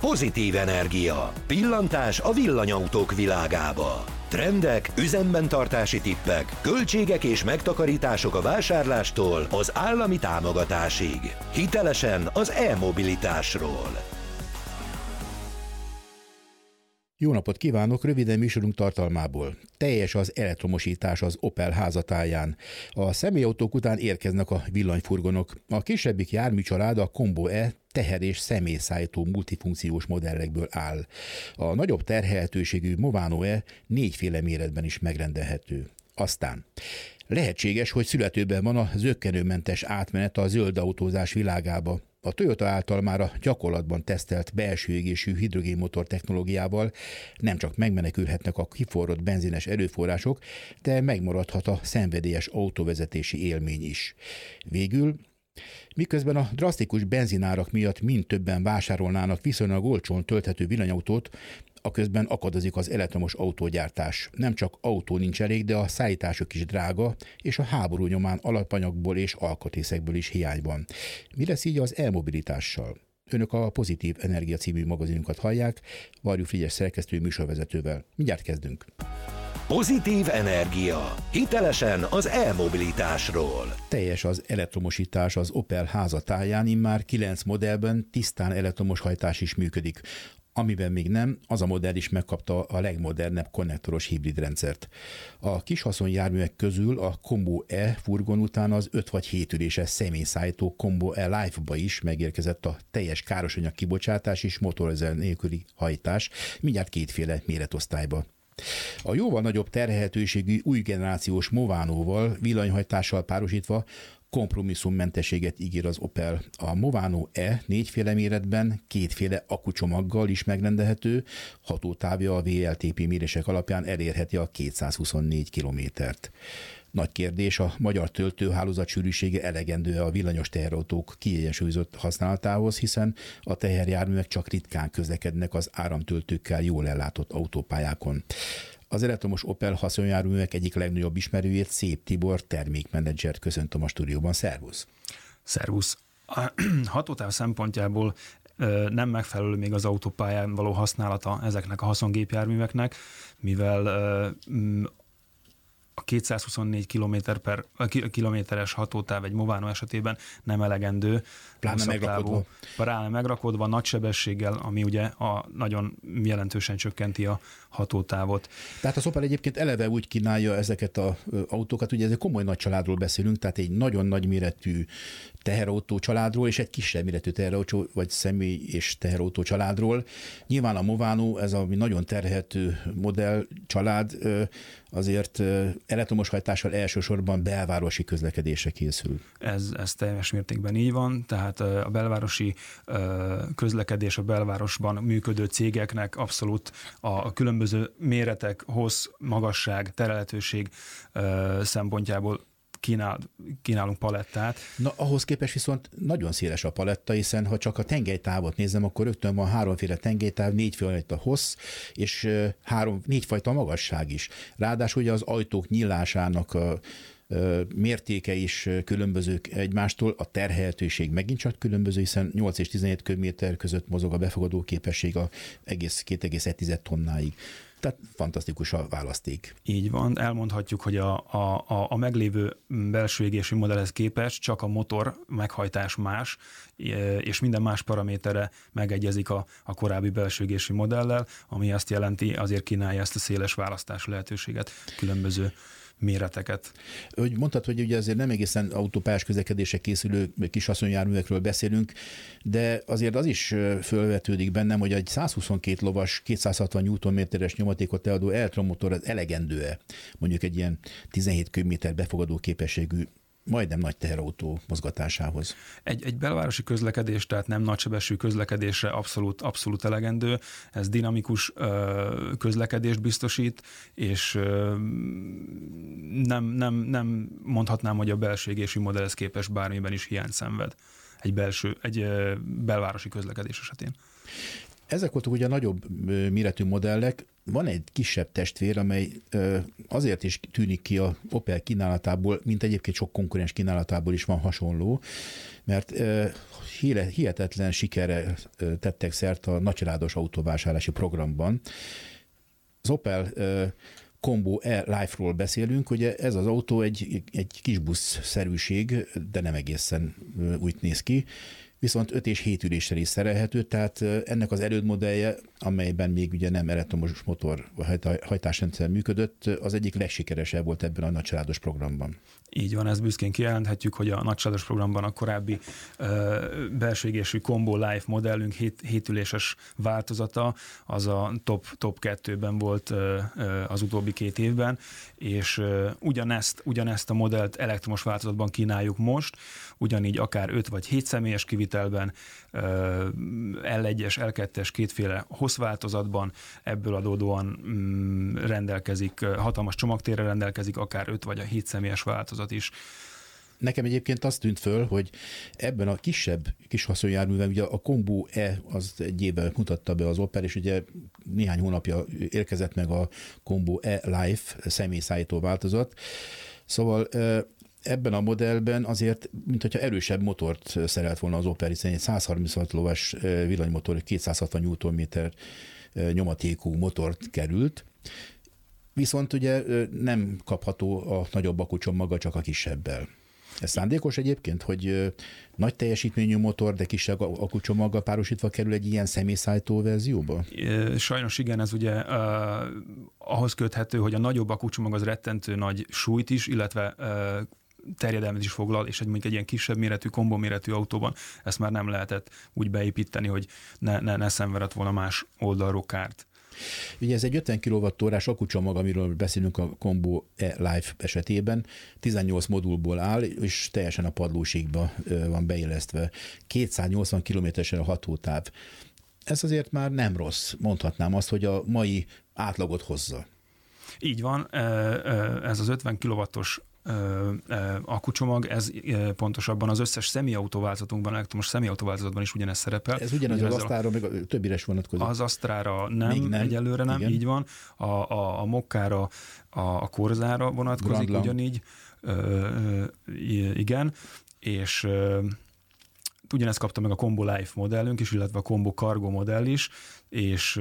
Pozitív energia. Pillantás a villanyautók világába. Trendek, üzemben tartási tippek, költségek és megtakarítások a vásárlástól az állami támogatásig. Hitelesen az e-mobilitásról. Jó napot kívánok! Röviden műsorunk tartalmából. Teljes az elektromosítás az Opel házatáján. A személyautók után érkeznek a villanyfurgonok. A kisebbik járműcsalád a Combo E teher- és személyszállító multifunkciós modellekből áll. A nagyobb terhelhetőségű Movano E 4 méretben is megrendelhető. Aztán lehetséges, hogy születőben van a zökkenőmentes átmenet a zöld autózás világába. A Toyota által már a gyakorlatban tesztelt belső égésű hidrogénmotor technológiával nem csak megmenekülhetnek a kiforrott benzines erőforrások, de megmaradhat a szenvedélyes autóvezetési élmény is. Végül, miközben a drasztikus benzinárak miatt mind többen vásárolnának viszonylag olcsón tölthető villanyautót, aközben akadozik az elektromos autógyártás. Nem csak autó nincs elég, de a szállítások is drága, és a háború nyomán alapanyagból és alkatrészekből is hiány van. Mi lesz így az e-mobilitással? Önök a Pozitív Energia című magazinunkat hallják, Varjú Frigyes szerkesztő műsorvezetővel. Mindjárt kezdünk. Pozitív energia. Hitelesen az e-mobilitásról. Teljes az elektromosítás az Opel házatáján, immár 9 modellben tisztán elektromos hajtás is működik. Amiben még nem, az a modell is megkapta a legmodernebb konnektoros hibrid rendszert. A kis haszonjárművek közül a Combo E furgon után az 5 vagy 7 üléses személyszállító Combo E Life-ba is megérkezett a teljes károsanyag kibocsátás és motorözel nélküli hajtás, mindjárt 2 méretosztályba. A jóval nagyobb terhelhetőségű új generációs Movanoval, villanyhajtással párosítva kompromisszummentességet ígér az Opel. A Movano E 4 méretben 2 akkucsomaggal is megrendelhető, hatótávja a VLTP mérések alapján elérheti a 224 kilométert. Nagy kérdés, a magyar töltőhálózat sűrűsége elegendő a villanyos teherautók kiegyensúlyozott használatához, hiszen a teherjárművek csak ritkán közlekednek az áramtöltőkkel jól ellátott autópályákon. Az elektromos Opel haszonjárművek egyik legnagyobb ismerőjét, Szép Tibor termékmenedzsert köszöntöm a stúdióban. Szervusz! Szervusz! A hatótáv szempontjából nem megfelelő még az autópályán való használata ezeknek a haszongépjárműveknek, mivel a 224 kilométeres hatótáv egy Movano esetében nem elegendő. Pláne megrakodva nagy sebességgel, ami ugye nagyon jelentősen csökkenti a hatótávot. Tehát az Opel egyébként eleve úgy kínálja ezeket az autókat, ugye ez egy komoly nagy családról beszélünk, tehát egy nagyon nagy méretű teherautó családról, és egy kisebb méretű teherautó, vagy személy és teherautó családról. Nyilván a Movano, ez a nagyon terhelhető modell család, azért elektromos hajtással elsősorban belvárosi közlekedésre készül. Ez teljes mértékben így van, tehát a belvárosi közlekedés, a belvárosban működő cégeknek abszolút a különböző méretek, hossz, magasság, terelhetőség szempontjából kínálunk palettát. Na, ahhoz képest viszont nagyon széles a paletta, hiszen ha csak a tengelytávot nézem, akkor rögtön van 3 tengelytáv, 4 fajta hossz, és 4 fajta magasság is. Ráadásul ugye az ajtók nyílásának a mértéke is különböző egymástól, a terhelhetőség megint csak különböző, hiszen 8 és 17 köbméter között mozog a befogadó képesség a egész 2,1 tonnáig. Tehát fantasztikus a választék. Így van, elmondhatjuk, hogy a meglévő belső égésű modellhez képest csak a motor meghajtás más, és minden más paramétere megegyezik a korábbi belső égésű modellel, ami azt jelenti, azért kínálja ezt a széles választási lehetőséget, különböző méreteket. Hogy mondtad, hogy ugye azért nem egészen autópályás közlekedésre készülő kis haszonjárművekről beszélünk, de azért az is fölvetődik bennem, hogy egy 122 lovas, 260 Nm-es nyomatékot eladó elektromotor az elegendő-e? Mondjuk egy ilyen 17 köbméter befogadó képességű majdnem nagy teherautó mozgatásához. Egy belvárosi közlekedés, tehát nem nagysebességű közlekedésre abszolút elegendő. Ez dinamikus közlekedést biztosít, és nem mondhatnám, hogy a belső égésű modellhez képest bármiben is hiányt szenved egy belvárosi közlekedés esetén. Ezek voltak ugye nagyobb méretű modellek. Van egy kisebb testvér, amely azért is tűnik ki a Opel kínálatából, mint egyébként sok konkurens kínálatából is van hasonló, mert hihetetlen sikerre tettek szert a nagycsaládos autóvásárlási programban. Az Opel Combo E Life-ról beszélünk, ugye ez az autó egy kisbusz-szerűség, de nem egészen úgy néz ki, viszont 5 és 7 üléssel is szerelhető, tehát ennek az elődmodellje, amelyben még ugye nem elektromos motor hajtásrendszer működött, az egyik legsikeresebb volt ebben a nagycsaládos programban. Így van, ezt büszkén kijelenthetjük, hogy a nagycsaládos programban a korábbi belső égésű Combo Life modellünk 7 üléses változata, az a top 2-ben volt az utóbbi 2 évben, és ugyanezt a modellt elektromos változatban kínáljuk most, ugyanígy akár 5 vagy 7 személyes kivitelben, L1-es, L2-es kétféle hosszváltozatban, ebből adódóan rendelkezik, hatalmas csomagtérrel rendelkezik, akár 5 vagy a 7 személyes változat is. Nekem egyébként azt tűnt föl, hogy ebben a kisebb kis haszonjárműben, ugye a Combo E az egy éve mutatta be az Opel, és ugye néhány hónapja érkezett meg a Combo E Life személyszállító változat. Szóval ebben a modellben azért, mint hogyha erősebb motort szerelt volna az Opel, hiszen egy 136 lovas villanymotor, 260 Nm nyomatékú motort került, viszont ugye nem kapható a nagyobb akkucsomaggal, csak a kisebbel. Ez szándékos egyébként, hogy nagy teljesítményű motor, de kisebb akkucsomaggal párosítva kerül egy ilyen személyszállító verzióba? Sajnos igen, ez ugye ahhoz köthető, hogy a nagyobb akkucsomag az rettentő nagy súlyt is, illetve terjedelmet is foglal, és mondjuk egy ilyen kisebb méretű, kombó méretű autóban ezt már nem lehetett úgy beépíteni, hogy ne szenvedett volna más oldalról kárt. Ugye ez egy 50 kWh-s akkucsomag, amiről beszélünk a Combo E Life esetében, 18 modulból áll, és teljesen a padlóségba van beillesztve. 280 km-en a hatótáv. Ez azért már nem rossz, mondhatnám azt, hogy a mai átlagot hozza. Így van, ez az 50 kW-os akkucsomag, ez pontosabban az összes személyautóváltozatunkban, elektromos személyautóváltozatban is ugyanez szerepel. Ez ugyanaz az Asztrára, meg a többire is vonatkozik. Az Asztrára nem, egyelőre nem, igen. Így van. A Mokkára, a Corzára vonatkozik ugyanígy. Igen, és ugyanezt kapta meg a Combo Life modellünk is, illetve a Combo Cargo modell is, és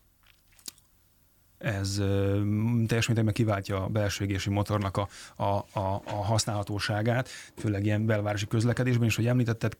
ez teljes mértékben kiváltja a belső égési motornak a használhatóságát, főleg ilyen belvárosi közlekedésben is, hogy említetted,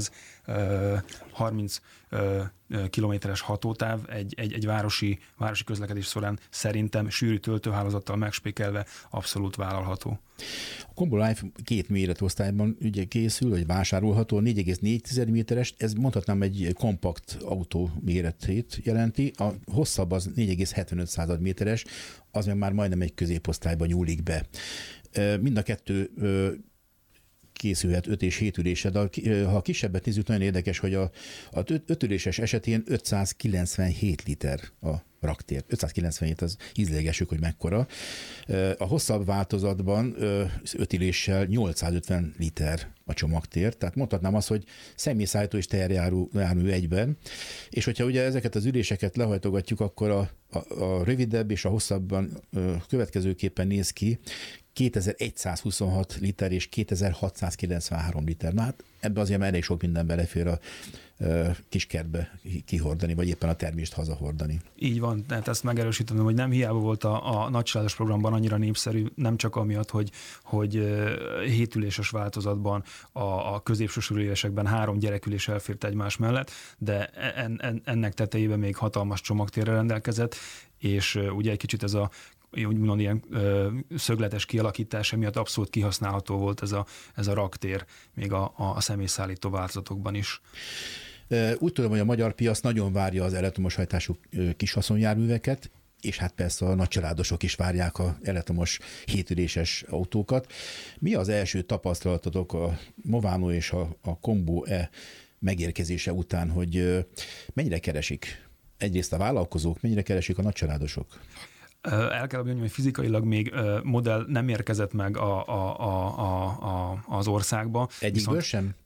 230 kilométeres hatótáv egy városi közlekedés során szerintem sűrű töltőhálózattal megspékelve abszolút vállalható. A Combo Life 2 méretosztályban ugye készül, vagy vásárolható, 4,4 méteres, ez mondhatnám egy kompakt autó méretét jelenti, a hosszabb az 4,75 méteres, az már majdnem egy középosztályban nyúlik be. Mind a kettő készülhet 5 és 7 ülésre, de ha a kisebbet nézzük, nagyon érdekes, hogy a 5 üléses esetén 597 liter a raktér. 597, az ízlégessük, hogy mekkora. A hosszabb változatban 5 üléssel 850 liter a csomagtér, tehát mondhatnám azt, hogy személyszállító és teherjármű egyben, és hogyha ugye ezeket az üléseket lehajtogatjuk, akkor a rövidebb és a hosszabban következőképpen néz ki, 2126 liter és 2693 liter. Na hát ebbe azért már elég sok minden belefér a kiskertbe kihordani, vagy éppen a termést hazahordani. Így van, tehát ezt megerősítem, hogy nem hiába volt a nagycsaládos programban annyira népszerű, nem csak amiatt, hogy 7 üléses változatban a középső ülésekben 3 gyerekülés elfért egymás mellett, de ennek tetejében még hatalmas csomagtérrel rendelkezett, és ugye egy kicsit ez a úgymond ilyen szögletes kialakítása miatt abszolút kihasználható volt ez a raktér még a személyszállító változatokban is. Úgy tudom, hogy a magyar piac nagyon várja az elektromos hajtású kis haszonjárműveket, és hát persze a nagycsaládosok is várják az elektromos 7 üléses autókat. Mi az első tapasztalatotok a Movano és a Combo E megérkezése után, hogy mennyire keresik egyrészt a vállalkozók, mennyire keresik a nagycsaládosok? El kell mondjam, hogy fizikailag még modell nem érkezett meg az országba. Egyikből sem?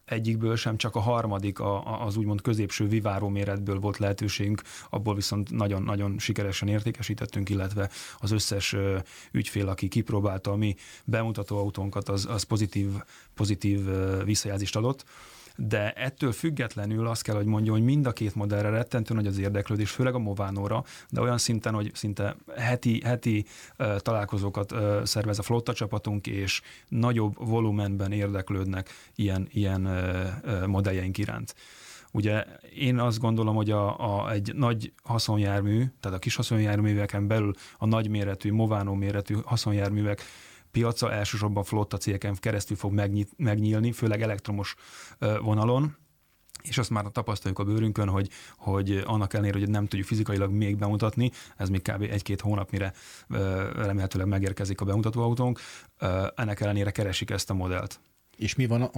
egyikből sem, csak a harmadik, az úgymond középső viváró méretből volt lehetőségünk, abból viszont nagyon-nagyon sikeresen értékesítettünk, illetve az összes ügyfél, aki kipróbálta a mi bemutató autónkat, az pozitív visszajelzést adott. De ettől függetlenül azt kell, hogy mondjam, hogy mind a két modellre rettentő nagy az érdeklődés, főleg a Movano-ra, de olyan szinten, hogy szinte heti találkozókat szervez a flotta csapatunk, és nagyobb volumenben érdeklődnek ilyen modelljeink iránt. Ugye én azt gondolom, hogy egy nagy haszonjármű, tehát a kis haszonjárműveken belül a nagyméretű, Movano méretű haszonjárművek piaca elsősorban flotta cégeken keresztül fog megnyílni, főleg elektromos vonalon, és azt már tapasztaljuk a bőrünkön, hogy annak ellenére, hogy nem tudjuk fizikailag még bemutatni, ez még kb. 1-2 hónap, mire remélhetőleg megérkezik a bemutatóautónk, ennek ellenére keresik ezt a modellt. És mi van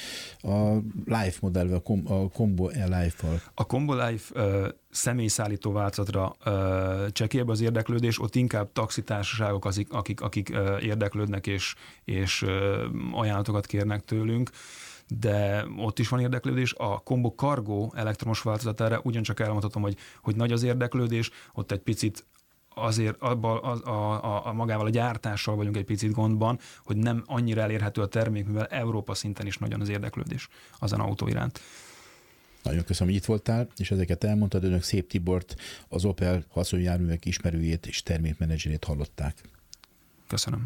a Life modellvel, a Combo Life-val? A Combo Life személyszállító változatra csekélyebb az érdeklődés, ott inkább taxitársaságok, akik érdeklődnek és ajánlatokat kérnek tőlünk, de ott is van érdeklődés. A Combo Cargo elektromos változatára ugyancsak elmondhatom, hogy nagy az érdeklődés, ott egy picit azért magával a gyártással vagyunk egy picit gondban, hogy nem annyira elérhető a termék, mivel Európa szinten is nagyon az érdeklődés azon autó iránt. Nagyon köszönöm, hogy itt voltál, és ezeket elmondtad. Önök Szép Tibort, az Opel haszonjárművek ismerőjét és termékmenedzserét hallották. Köszönöm.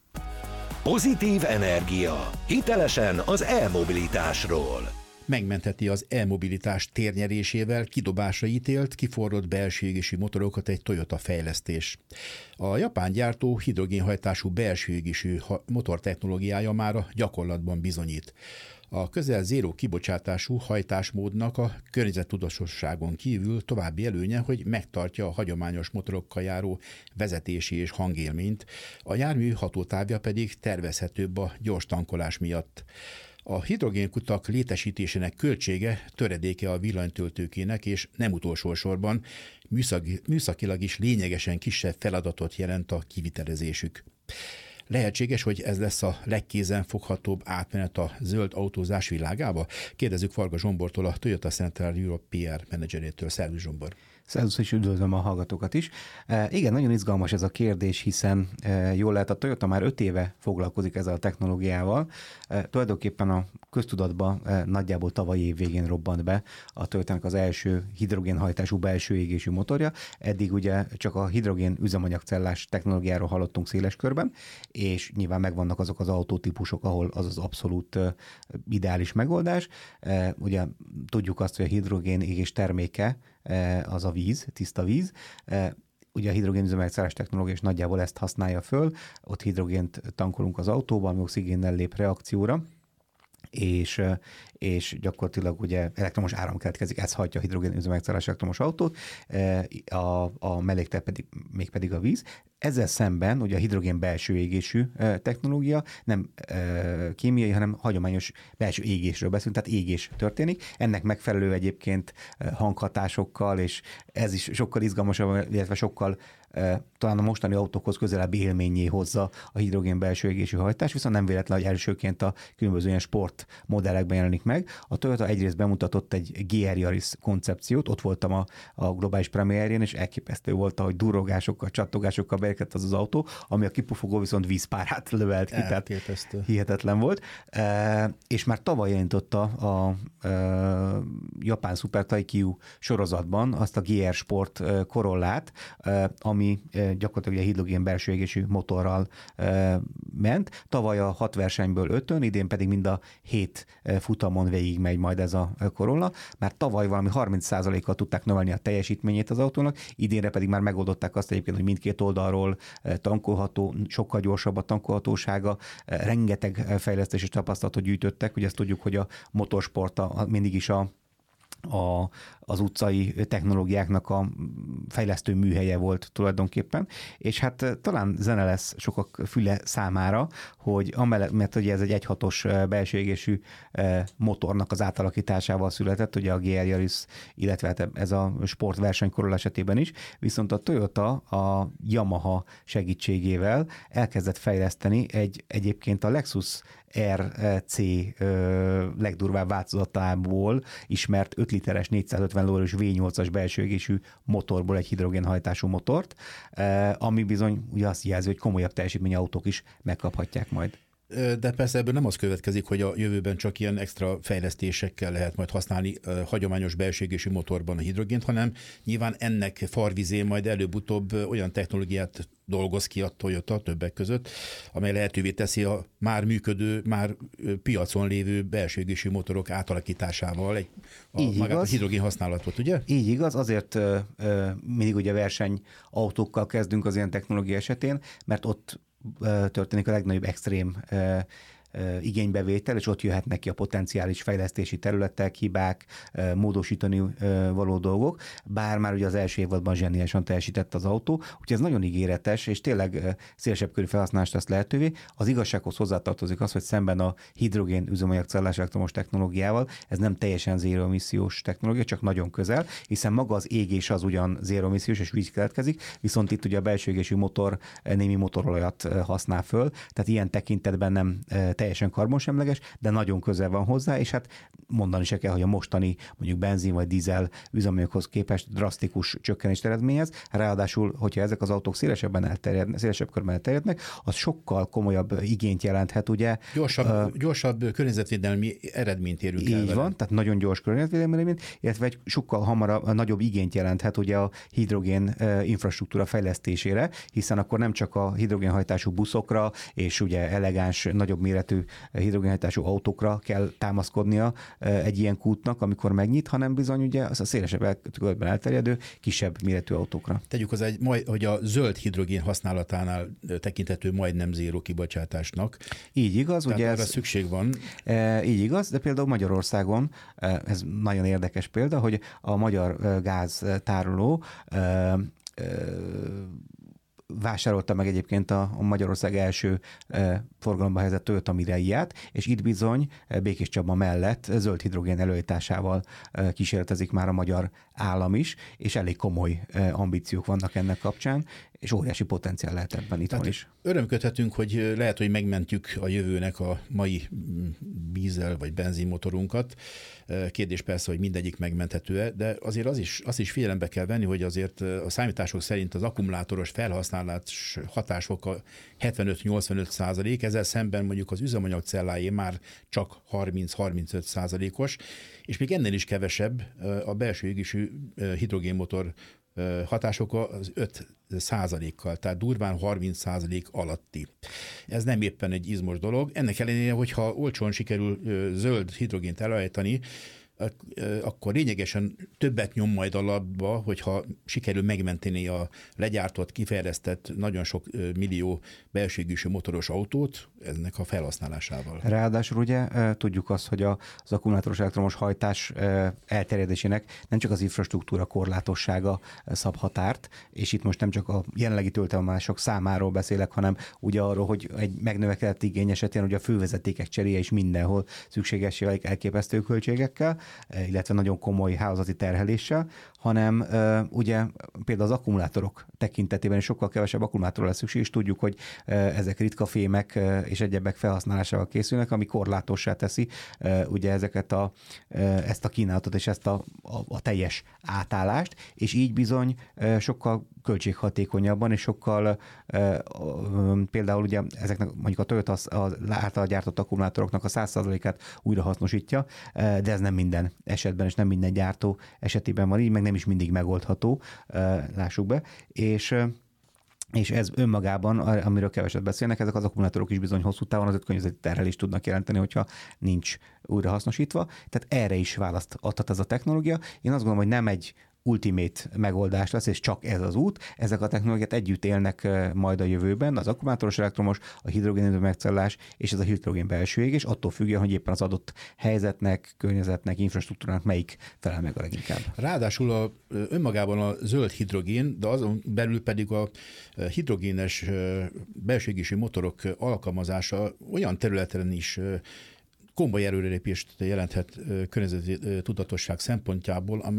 Pozitív energia. Hitelesen az e-mobilitásról. Megmentheti az e-mobilitás térnyerésével kidobásra ítélt, kiforrott belső égésű motorokat egy Toyota fejlesztés. A japán gyártó hidrogénhajtású belső égésű motor technológiája már a gyakorlatban bizonyít. A közel zéró kibocsátású hajtásmódnak a környezettudatosságon kívül további előnye, hogy megtartja a hagyományos motorokkal járó vezetési és hangélményt, a jármű hatótávja pedig tervezhetőbb a gyors tankolás miatt. A hidrogénkutak létesítésének költsége töredéke a villanytöltőkének, és nem utolsó sorban műszakilag is lényegesen kisebb feladatot jelent a kivitelezésük. Lehetséges, hogy ez lesz a legkézenfoghatóbb átmenet a zöld autózás világába? Kérdezzük Varga Zsombortól, a Toyota Central Europe PR menedzserétől. Szervusz, Zsombor! Szervusz, és üdvözlöm a hallgatókat is. Igen, nagyon izgalmas ez a kérdés, hiszen jól lehet, a Toyota már 5 éve foglalkozik ezzel a technológiával. Tulajdonképpen a köztudatban nagyjából tavaly év végén robbant be a Toyotának az első hidrogénhajtású belső égésű motorja. Eddig ugye csak a hidrogén üzemanyagcellás technológiáról hallottunk széles körben, és nyilván megvannak azok az autótípusok, ahol az az abszolút ideális megoldás. Ugye tudjuk azt, hogy a hidrogén égés terméke az a víz, tiszta víz. Ugye a hidrogénüzemanyagcellás technológia is nagyjából ezt használja föl. Ott hidrogént tankolunk az autóban, ami oxigénnel lép reakcióra, és gyakorlatilag ugye elektromos áram keletkezik, ez hajtja a hidrogénüzemanyagcellás elektromos autót, a melléktel pedig a víz. Ezzel szemben ugye a hidrogén belső égésű technológia nem kémiai, hanem hagyományos belső égésről beszélünk, tehát égés történik. Ennek megfelelő egyébként hanghatásokkal, és ez is sokkal izgalmasabb, illetve sokkal talán a mostani autókhoz közelebbi élményé hozza a hidrogén belső égésű hajtás, viszont nem véletlen, hogy elsőként a különböző ilyen sport modellekben jelenik meg. A Toyota egyrészt bemutatott egy GR Yaris koncepciót, ott voltam a globális premierjén, és elképesztő volt, hogy durrogásokkal, csattogásokkal beérkezett az autó, ami a kipufogó viszont vízpárát lövelt ki, tehát hihetetlen volt. És már tavaly jelentotta a japán Super Taikyu sorozatban azt a GR Sport Corollát, ami gyakorlatilag a hidrogén belső égésű motorral ment. Tavaly a 6 versenyből 5-ön, idén pedig mind a 7 futamon végig megy majd ez a Corolla. Már tavaly valami 30%-kal tudták növelni a teljesítményét az autónak, idénre pedig már megoldották azt egyébként, hogy mindkét oldalról tankolható, sokkal gyorsabb a tankolhatósága, rengeteg fejlesztési tapasztalatot gyűjtöttek, ugye ezt tudjuk, hogy a motorsport mindig is az utcai technológiáknak a fejlesztő műhelye volt tulajdonképpen, és hát talán zene lesz sokak füle számára, hogy amellett, mert ugye ez egy 1.6-os belső égésű motornak az átalakításával született, ugye a GR Yaris, illetve hát ez a sportverseny Corolla esetében is, viszont a Toyota a Yamaha segítségével elkezdett fejleszteni egyébként a Lexus RC legdurvább változatából ismert 5 literes 450 lóerős V8-as belső égésű motorból egy hidrogénhajtású motort, ami bizony ugye azt jelzi, hogy komolyabb teljesítményű autók is megkaphatják majd. De persze ebből nem az következik, hogy a jövőben csak ilyen extra fejlesztésekkel lehet majd használni hagyományos belső égésű motorban a hidrogént, hanem nyilván ennek farvizén majd előbb-utóbb olyan technológiát dolgoz ki a Toyota többek között, amely lehetővé teszi a már működő, már piacon lévő belső égésű motorok átalakításával magát a hidrogén használatot, ugye? Így igaz, azért mindig ugye versenyautókkal kezdünk az ilyen technológia esetén, mert ott történik a legnagyobb extrém igénybevétel, és ott jöhetnek ki a potenciális fejlesztési területek, hibák, módosítani való dolgok, bár már ugye az első évadban zseniálisan teljesített az autó, úgyhogy ez nagyon ígéretes, és tényleg szélesebb körű felhasználást tesz lehetővé. Az igazsághoz hozzátartozik az, hogy szemben a hidrogén üzemanyagcellás elektromos technológiával, ez nem teljesen zéró emissziós technológia, csak nagyon közel, hiszen maga az égés az ugyan zéró emissziós, és víz keletkezik, viszont itt ugye a belső égésű motor némi motorolajat használ föl, tehát ilyen tekintetben nem teljesen karbonsemleges, de nagyon közel van hozzá, és hát mondani se kell, hogy a mostani mondjuk benzin vagy dízel üzemanyaghoz képest drasztikus csökkenést eredményez. Ráadásul, hogyha ezek az autók szélesebb körben elterjednek, az sokkal komolyabb igényt jelenthet, ugye. Gyorsabb környezetvédelmi eredményt érünk el. Így van, tehát nagyon gyors környezetvédelmi eredményt, illetve egy sokkal hamarabb nagyobb igényt jelenthet ugye a hidrogén infrastruktúra fejlesztésére, hiszen akkor nem csak a hidrogénhajtású buszokra és ugye elegáns, nagyobb méretű hidrogénhajtású autókra kell támaszkodnia egy ilyen kútnak, amikor megnyit, hanem bizony ugye az a szélesebb körben elterjedő, kisebb méretű autókra. Tegyük hozzá, hogy a zöld hidrogén használatánál tekintető majdnem zéró kibocsátásnak. Így igaz, tehát ugye arra szükség van. Így igaz, de például Magyarországon, ez nagyon érdekes példa, hogy a magyar gáztároló vásárolta meg egyébként a Magyarország első forgalomba helyezett Toyota Mirai-ját, és itt bizony Békés Csaba mellett zöld hidrogén előállításával kísérletezik már a magyar állam is, és elég komoly ambíciók vannak ennek kapcsán, és óriási potenciál lehet ebben itthon is. Örömködhetünk, hogy lehet, hogy megmentjük a jövőnek a mai dízel vagy benzinmotorunkat. Kérdés persze, hogy mindegyik megmenthető-e, de azért azt is figyelembe kell venni, hogy azért a számítások szerint az akkumulátoros felhasználás hatásfoka 75-85%, ezzel szemben mondjuk az üzemanyagcelláé már csak 30-35%-os, és még ennél is kevesebb a belső égésű hidrogénmotor hatásoka az 5%-kal, tehát durván 30% alatti. Ez nem éppen egy izmos dolog. Ennek ellenére, hogyha olcsón sikerül zöld hidrogént előállítani, akkor lényegesen többet nyom majd alapba, hogyha sikerül megmenteni a legyártott, kifejlesztett nagyon sok millió belső égésű motoros autót ennek a felhasználásával. Ráadásul ugye tudjuk azt, hogy az akkumulátoros elektromos hajtás elterjedésének nem csak az infrastruktúra korlátossága szab határt, és itt most nem csak a jelenlegi töltelemások számáról beszélek, hanem ugye arról, hogy egy megnövekedett igény esetén ugye a fővezetékek cseréje is mindenhol szükséges elképesztő költségekkel, illetve nagyon komoly hálózati terheléssel, hanem ugye például az akkumulátorok tekintetében is sokkal kevesebb akkumulátorra lesz szükség, és tudjuk, hogy ezek ritka fémek és egyebek felhasználásával készülnek, ami korlátossá teszi ugye ezt a kínálatot és ezt a teljes átállást, és így bizony sokkal költséghatékonyabban, és sokkal például ugye ezeknek mondjuk a Toyota az által gyártott akkumulátoroknak a 100%-át újra hasznosítja, de ez nem minden esetben, és nem minden gyártó esetében van így, meg nem is mindig megoldható, lássuk be, és ez önmagában, amiről keveset beszélnek, ezek az akkumulátorok is bizony hosszú távon azért környezeti terhelést tudnak jelenteni, hogyha nincs újrahasznosítva. Tehát erre is választ adhat ez a technológia. Én azt gondolom, hogy nem egy ultimate megoldás lesz, és csak ez az út. Ezek a technológiák együtt élnek majd a jövőben, az akkumulátoros elektromos, a hidrogén megcellás és ez a hidrogén belső égés, attól függően, hogy éppen az adott helyzetnek, környezetnek, infrastruktúrának melyik felel meg a leginkább. Ráadásul önmagában a zöld hidrogén, de azon belül pedig a hidrogénes belső égésű motorok alkalmazása olyan területen is komoly előrelépést jelenthet környezeti tudatosság szempontjából, amelyet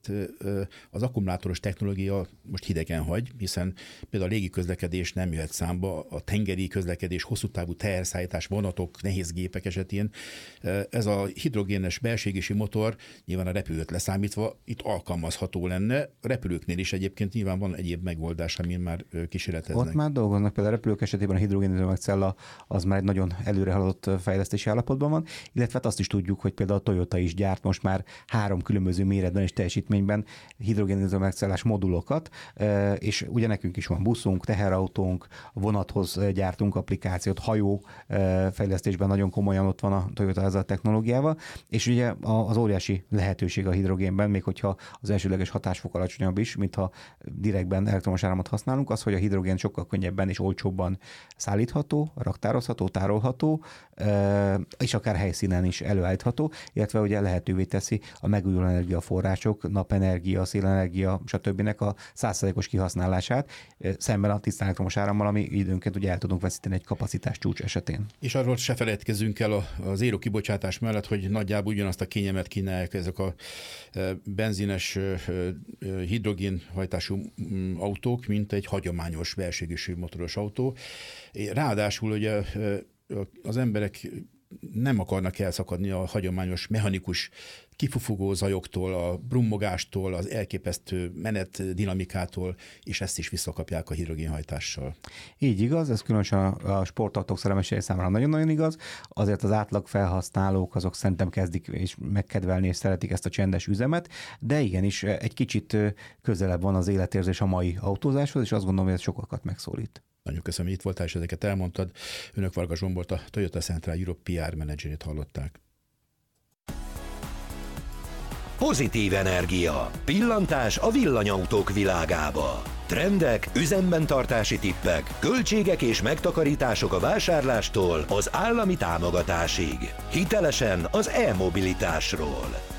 mert az akkumulátoros technológia most hidegen hagy, hiszen például a légi közlekedés nem jöhet számba, a tengeri közlekedés, hosszú távú teherszállítás, vonatok, nehéz gépek esetén. Ez a hidrogénes belső égésű motor nyilván a repülőt leszámítva itt alkalmazható lenne. A repülőknél is egyébként nyilván van egyéb megoldás, amin már kísérleteznek. Ott már dolgoznak, például a repülők esetében a hidrogén üzemanyagcella az már egy nagyon előre haladott fejlesztési állapotban van, illetve hát azt is tudjuk, hogy például a Toyota is gyárt most már 3 különböző méretben és teljesítményben hidrogén üzemanyagcellás modulokat, és ugye nekünk is van buszunk, teherautónk, vonathoz gyártunk applikációt, hajó fejlesztésben nagyon komolyan ott van a Toyota ezzel a technológiával, és ugye az óriási lehetőség a hidrogénben, még hogyha az elsődleges hatásfok alacsonyabb is, mintha direktben elektromos áramot használunk, az, hogy a hidrogén sokkal könnyebben és olcsóbban szállítható, raktározható, tárolható, és akár helyszínen is előállítható, illetve ugye lehetővé teszi a megújuló energiaforrások, napenergia, szélenergia, stb. A 100%-os kihasználását szemben a tiszta elektromos árammal, ami időnként ugye el tudunk veszíteni egy kapacitás csúcs esetén. És arról se feledkezzünk el az zéró kibocsátás mellett, hogy nagyjából ugyanazt a kényelmet kínálják ezek a benzines hidrogénhajtású autók, mint egy hagyományos belső égésű motoros autó. Ráadásul ugye az emberek nem akarnak elszakadni a hagyományos mechanikus kifufogó zajoktól, a brummogástól, az elképesztő menetdinamikától, és ezt is visszakapják a hidrogénhajtással. Így igaz, ez különösen a sportautók szerelmesei számára nagyon-nagyon igaz, azért az átlag felhasználók azok szerintem kezdik és megkedvelni és szeretik ezt a csendes üzemet, de igenis egy kicsit közelebb van az életérzés a mai autózáshoz, és azt gondolom, hogy ez sokakat megszólít. Nagyon köszönöm, hogy itt voltál, és ezeket elmondtad. Önök Varga Zsombort, a Toyota Central Europe PR menedzserét hallották. Pozitív energia. Pillantás a villanyautók világába. Trendek, üzemben tartási tippek, költségek és megtakarítások a vásárlástól az állami támogatásig. Hitelesen az e-mobilitásról.